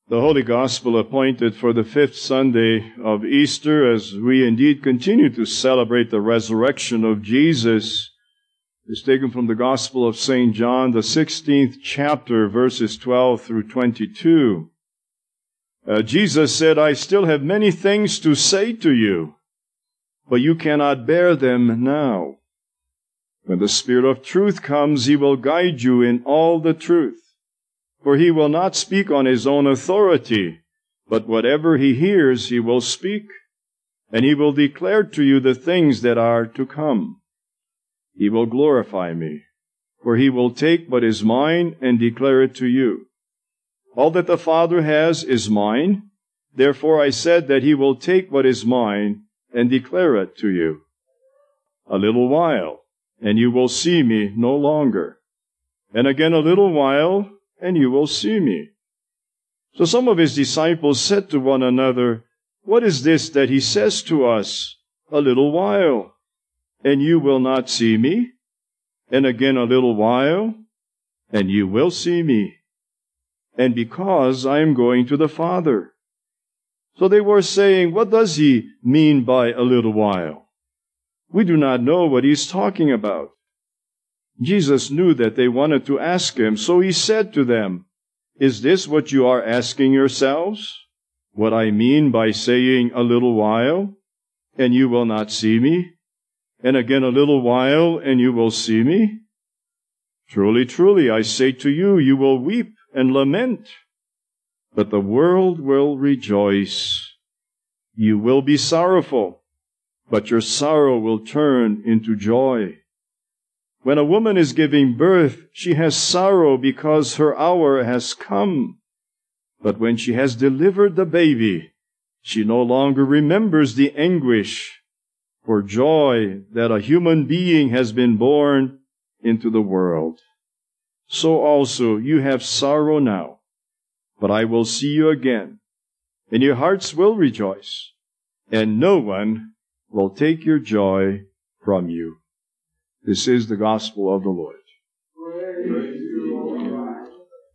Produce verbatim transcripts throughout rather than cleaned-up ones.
The Holy Gospel appointed for the fifth Sunday of Easter, as we indeed continue to celebrate the resurrection of Jesus, is taken from the Gospel of Saint John, the sixteenth chapter, verses twelve through twenty-two. Uh, Jesus said, "I still have many things to say to you, but you cannot bear them now. When the Spirit of truth comes, He will guide you in all the truth. For He will not speak on His own authority, but whatever He hears, He will speak, and He will declare to you the things that are to come. He will glorify me, for He will take what is mine and declare it to you. All that the Father has is mine. Therefore I said that He will take what is mine and declare it to you. A little while, and you will see me no longer. And again a little while, and you will see me." So some of His disciples said to one another, "What is this that He says to us? A little while, and you will not see me. And again a little while, and you will see me. And because I am going to the Father." So they were saying, "What does He mean by a little while? We do not know what He's talking about." Jesus knew that they wanted to ask Him, so He said to them, "Is this what you are asking yourselves? What I mean by saying a little while, and you will not see me? And again a little while, and you will see me? Truly, truly, I say to you, you will weep and lament, but the world will rejoice. You will be sorrowful, but your sorrow will turn into joy. When a woman is giving birth, she has sorrow because her hour has come. But when she has delivered the baby, she no longer remembers the anguish for joy that a human being has been born into the world. So also you have sorrow now, but I will see you again, and your hearts will rejoice, and no one will take your joy from you." This is the gospel of the Lord. Praise you, Lord.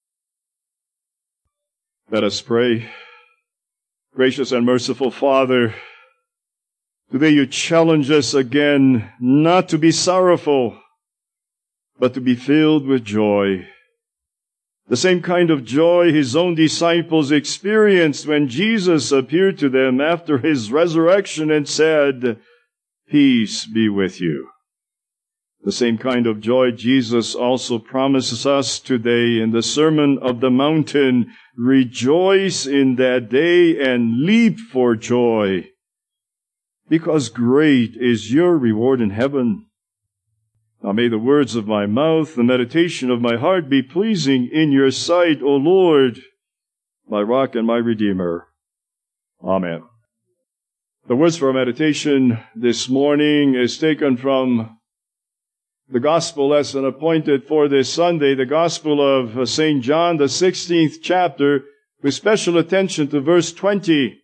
Let us pray. Gracious and merciful Father, today you challenge us again not to be sorrowful, but to be filled with joy. The same kind of joy His own disciples experienced when Jesus appeared to them after His resurrection and said, "Peace be with you." The same kind of joy Jesus also promises us today in the Sermon of the Mountain. "Rejoice in that day and leap for joy, because great is your reward in heaven." Now may the words of my mouth, the meditation of my heart be pleasing in your sight, O Lord, my rock and my redeemer. Amen. The words for our meditation this morning is taken from the gospel lesson appointed for this Sunday, the Gospel of Saint John, the sixteenth chapter, with special attention to verse twenty.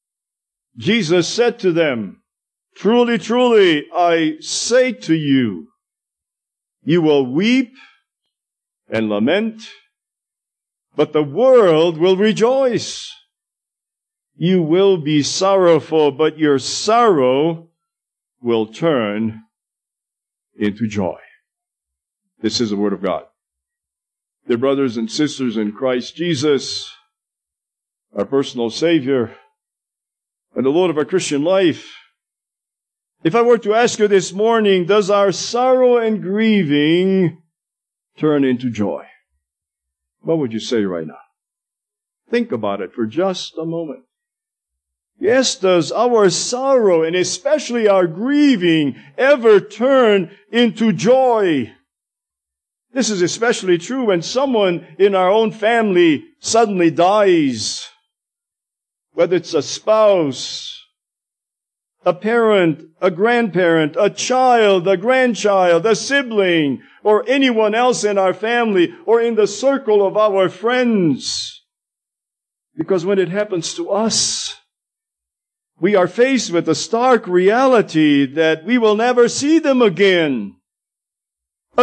Jesus said to them, "Truly, truly, I say to you, you will weep and lament, but the world will rejoice. You will be sorrowful, but your sorrow will turn into joy." This is the Word of God. Dear brothers and sisters in Christ Jesus, our personal Savior and the Lord of our Christian life, if I were to ask you this morning, does our sorrow and grieving turn into joy? What would you say right now? Think about it for just a moment. Yes, does our sorrow, and especially our grieving, ever turn into joy? This is especially true when someone in our own family suddenly dies. Whether it's a spouse, a parent, a grandparent, a child, a grandchild, a sibling, or anyone else in our family or in the circle of our friends. Because when it happens to us, we are faced with the stark reality that we will never see them again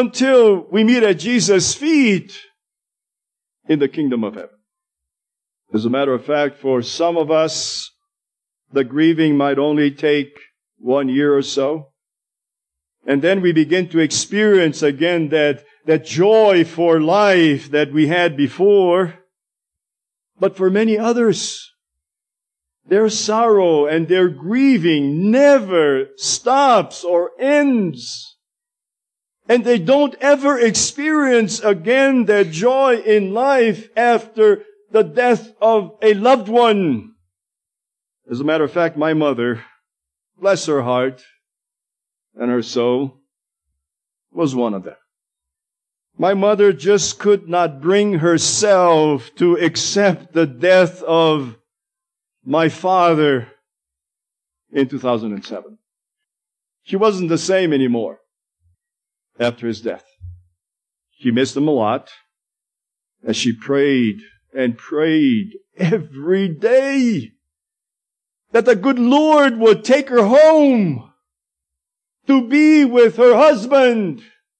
until we meet at Jesus' feet in the kingdom of heaven. As a matter of fact, for some of us, the grieving might only take one year or so. And then we begin to experience again that, that joy for life that we had before. But for many others, their sorrow and their grieving never stops or ends. And they don't ever experience again that joy in life after the death of a loved one. As a matter of fact, my mother, bless her heart and her soul, was one of them. My mother just could not bring herself to accept the death of my father in two thousand seven. She wasn't the same anymore after his death. She missed him a lot as she prayed and prayed every day that the good Lord would take her home to be with her husband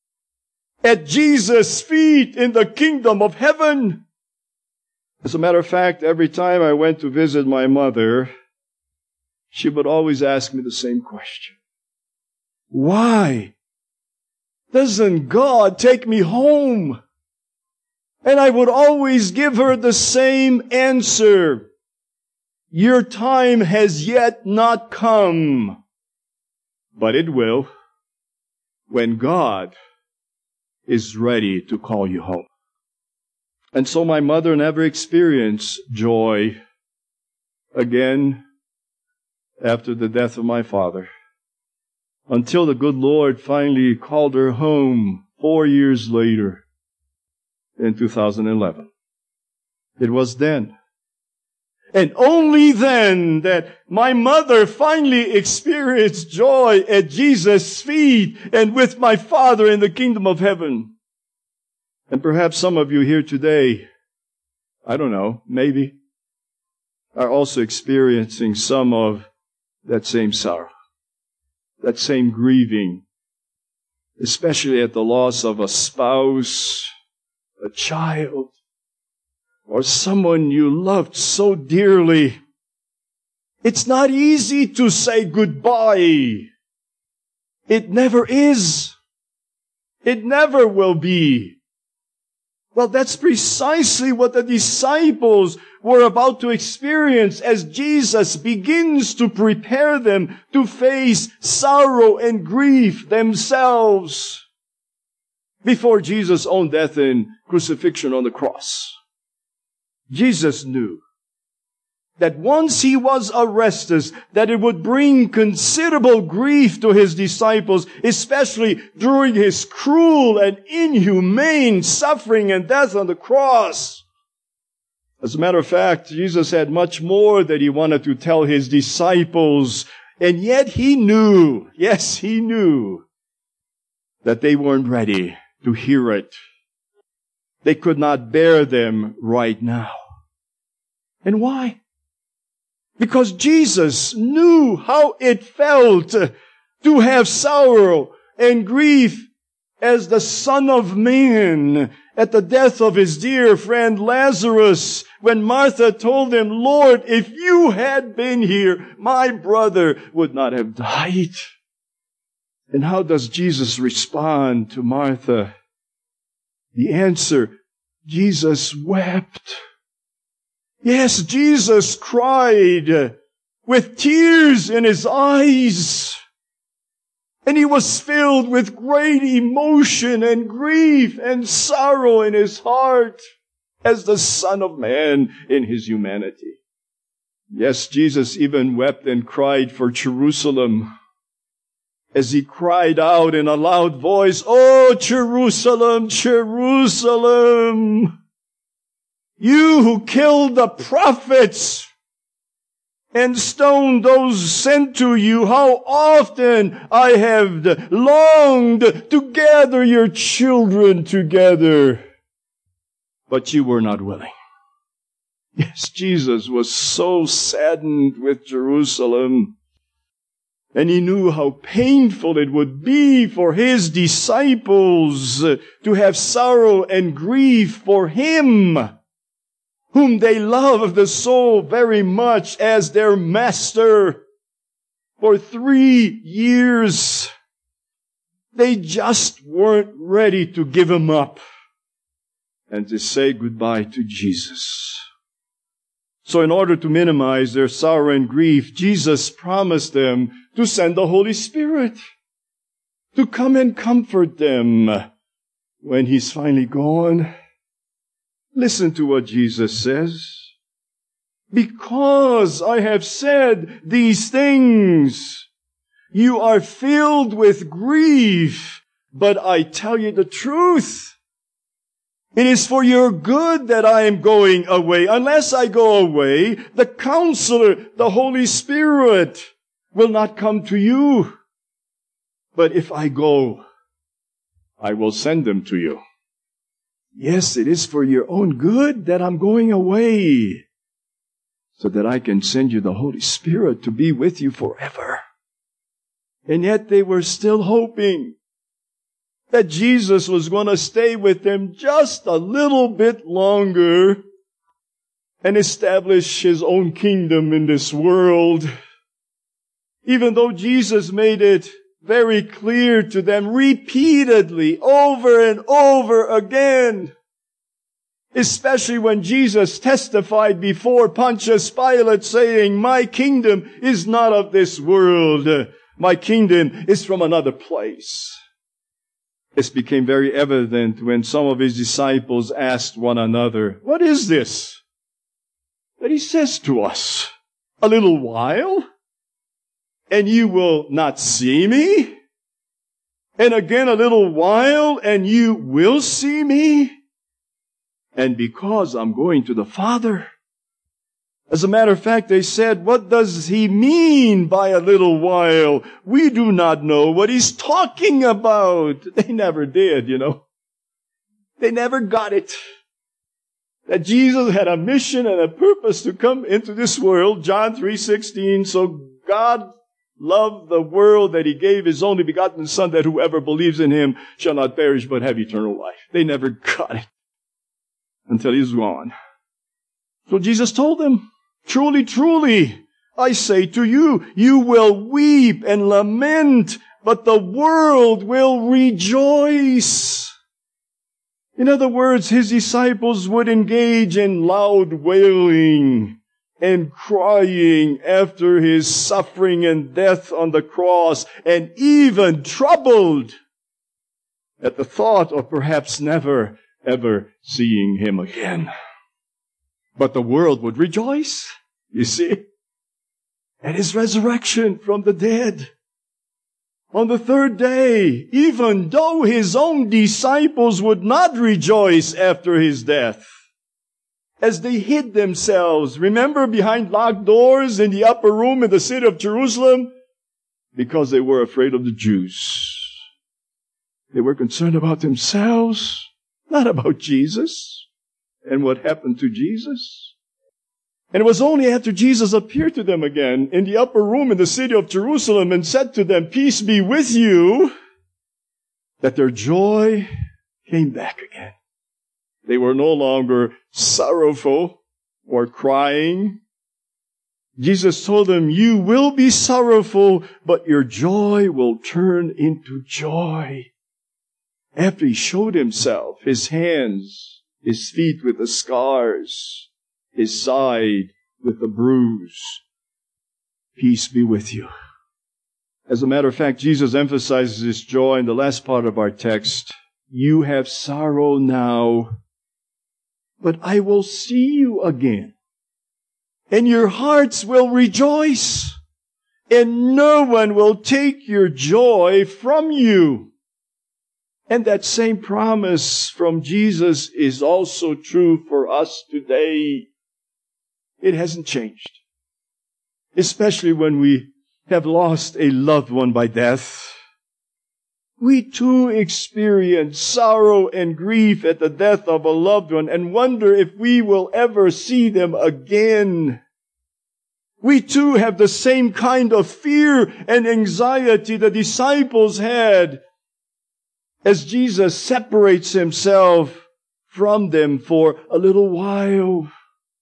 at Jesus' feet in the kingdom of heaven. As a matter of fact, every time I went to visit my mother, she would always ask me the same question. Why doesn't God take me home? And I would always give her the same answer. Your time has yet not come, but it will when God is ready to call you home. And so my mother never experienced joy again after the death of my father, until the good Lord finally called her home four years later in two thousand eleven. It was then, and only then, that my mother finally experienced joy at Jesus' feet and with my Father in the kingdom of heaven. And perhaps some of you here today, I don't know, maybe, are also experiencing some of that same sorrow, that same grieving, especially at the loss of a spouse, a child, or someone you loved so dearly. It's not easy to say goodbye. It never is. It never will be. Well, that's precisely what the disciples were about to experience as Jesus begins to prepare them to face sorrow and grief themselves before Jesus' own death and crucifixion on the cross. Jesus knew that once he was arrested, that it would bring considerable grief to his disciples, especially during his cruel and inhumane suffering and death on the cross. As a matter of fact, Jesus had much more that he wanted to tell his disciples, and yet he knew, yes, he knew, that they weren't ready to hear it. They could not bear them right now. And why? Because Jesus knew how it felt to have sorrow and grief as the Son of Man at the death of his dear friend Lazarus, when Martha told him, Lord, if you had been here, my brother would not have died. And how does Jesus respond to Martha? The answer, Jesus wept. Yes, Jesus cried with tears in his eyes. And he was filled with great emotion and grief and sorrow in his heart as the Son of Man in his humanity. Yes, Jesus even wept and cried for Jerusalem as he cried out in a loud voice, Oh, Jerusalem, Jerusalem, you who killed the prophets and stoned those sent to you, how often I have longed to gather your children together, but you were not willing. Yes, Jesus was so saddened with Jerusalem, and he knew how painful it would be for his disciples to have sorrow and grief for him. whom they loved so very much as their master for three years. They just weren't ready to give him up and to say goodbye to Jesus. So in order to minimize their sorrow and grief, Jesus promised them to send the Holy Spirit to come and comfort them when He's finally gone. Listen to what Jesus says. Because I have said these things, you are filled with grief, but I tell you the truth. It is for your good that I am going away. Unless I go away, the Counselor, the Holy Spirit, will not come to you. But if I go, I will send them to you. Yes, it is for your own good that I'm going away, so that I can send you the Holy Spirit to be with you forever. And yet they were still hoping that Jesus was going to stay with them just a little bit longer and establish His own kingdom in this world. Even though Jesus made it very clear to them repeatedly, over and over again. Especially when Jesus testified before Pontius Pilate saying, my kingdom is not of this world. My kingdom is from another place. This became very evident when some of His disciples asked one another, what is this that He says to us? A little while, and you will not see me? And again a little while, and you will see me? And because I'm going to the Father. As a matter of fact, they said, what does He mean by a little while? We do not know what He's talking about. They never did, you know. They never got it. That Jesus had a mission and a purpose to come into this world. John three sixteen, so God loved the world that He gave His only begotten Son, that whoever believes in Him shall not perish but have eternal life. They never got it until He's gone. So Jesus told them, truly, truly, I say to you, you will weep and lament, but the world will rejoice. In other words, His disciples would engage in loud wailing and crying after His suffering and death on the cross, and even troubled at the thought of perhaps never, ever seeing Him again. But the world would rejoice, you see, at His resurrection from the dead. On the third day, even though His own disciples would not rejoice after His death, as they hid themselves, remember, behind locked doors in the upper room in the city of Jerusalem, because they were afraid of the Jews. They were concerned about themselves, not about Jesus and what happened to Jesus. And it was only after Jesus appeared to them again in the upper room in the city of Jerusalem and said to them, peace be with you, that their joy came back again. They were no longer sorrowful or crying. Jesus told them, you will be sorrowful, but your joy will turn into joy. After He showed Himself, His hands, His feet with the scars, His side with the bruise. Peace be with you. As a matter of fact, Jesus emphasizes His joy in the last part of our text. You have sorrow now, but I will see you again, and your hearts will rejoice, and no one will take your joy from you. And that same promise from Jesus is also true for us today. It hasn't changed. Especially when we have lost a loved one by death. We too experience sorrow and grief at the death of a loved one and wonder if we will ever see them again. We too have the same kind of fear and anxiety the disciples had as Jesus separates Himself from them for a little while.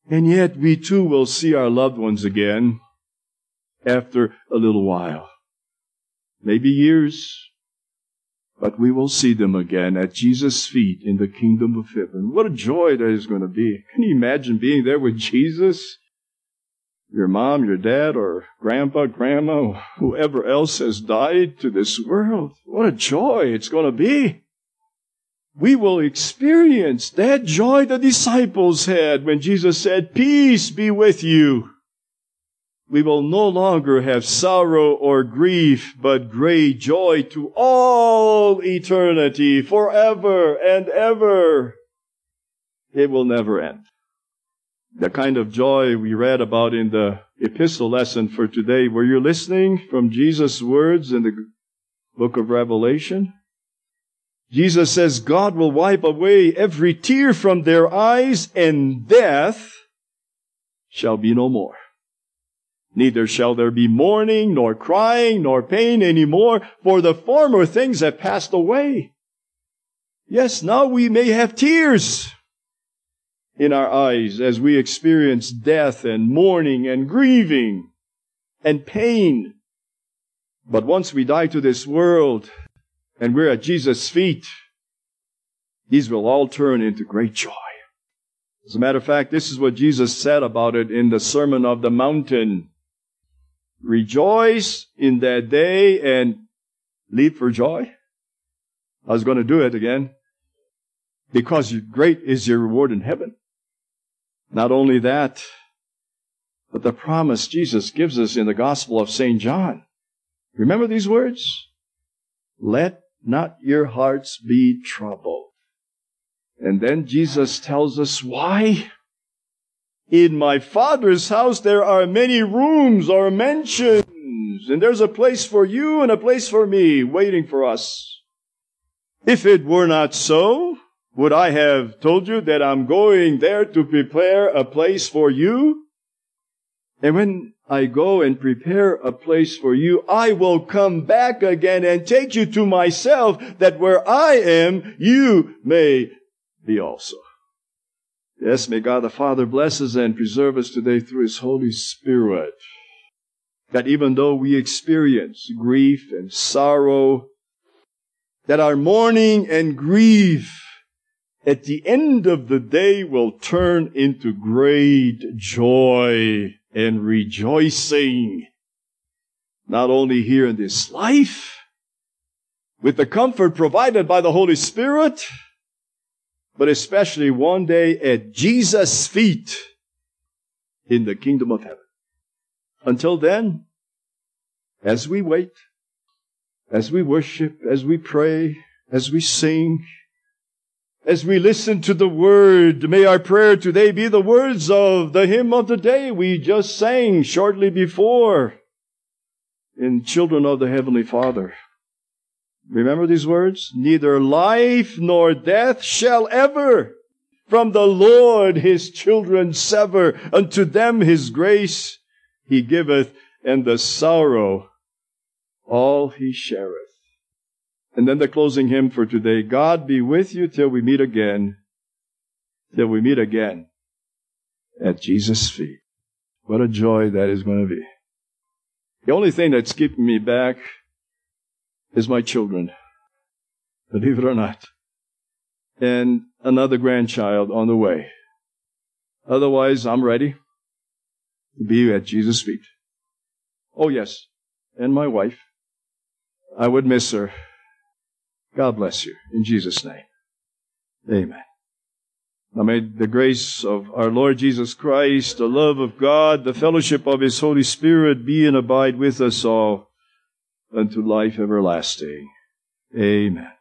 And yet we too will see our loved ones again after a little while. Maybe years, but we will see them again at Jesus' feet in the kingdom of heaven. What a joy that is going to be. Can you imagine being there with Jesus? Your mom, your dad, or grandpa, grandma, whoever else has died to this world. What a joy it's going to be. We will experience that joy the disciples had when Jesus said, "Peace be with you." We will no longer have sorrow or grief, but great joy to all eternity, forever and ever. It will never end. The kind of joy we read about in the epistle lesson for today. Were you listening from Jesus' words in the book of Revelation? Jesus says God will wipe away every tear from their eyes, and death shall be no more. Neither shall there be mourning, nor crying, nor pain any more, for the former things have passed away. Yes, now we may have tears in our eyes as we experience death and mourning and grieving and pain. But once we die to this world and we're at Jesus' feet, these will all turn into great joy. As a matter of fact, this is what Jesus said about it in the Sermon of the Mountain. Rejoice in that day and leap for joy. I was going to do it again. Because great is your reward in heaven. Not only that, but the promise Jesus gives us in the Gospel of Saint John. Remember these words? Let not your hearts be troubled. And then Jesus tells us why. In my Father's house there are many rooms or mansions, and there's a place for you and a place for me waiting for us. If it were not so, would I have told you that I'm going there to prepare a place for you? And when I go and prepare a place for you, I will come back again and take you to myself, that where I am, you may be also. Yes, may God the Father bless us and preserve us today through His Holy Spirit. That even though we experience grief and sorrow, that our mourning and grief at the end of the day will turn into great joy and rejoicing. Not only here in this life, with the comfort provided by the Holy Spirit, but especially one day at Jesus' feet in the kingdom of heaven. Until then, as we wait, as we worship, as we pray, as we sing, as we listen to the Word, may our prayer today be the words of the hymn of the day we just sang shortly before in Children of the Heavenly Father. Remember these words? Neither life nor death shall ever from the Lord His children sever. Unto them His grace He giveth, and the sorrow all He shareth. And then the closing hymn for today. God be with you till we meet again. Till we meet again at Jesus' feet. What a joy that is going to be. The only thing that's keeping me back is my children. Believe it or not. And another grandchild on the way. Otherwise, I'm ready to be at Jesus' feet. Oh yes, and my wife. I would miss her. God bless you. In Jesus' name. Amen. Now may the grace of our Lord Jesus Christ, the love of God, the fellowship of His Holy Spirit be and abide with us all unto life everlasting. Amen.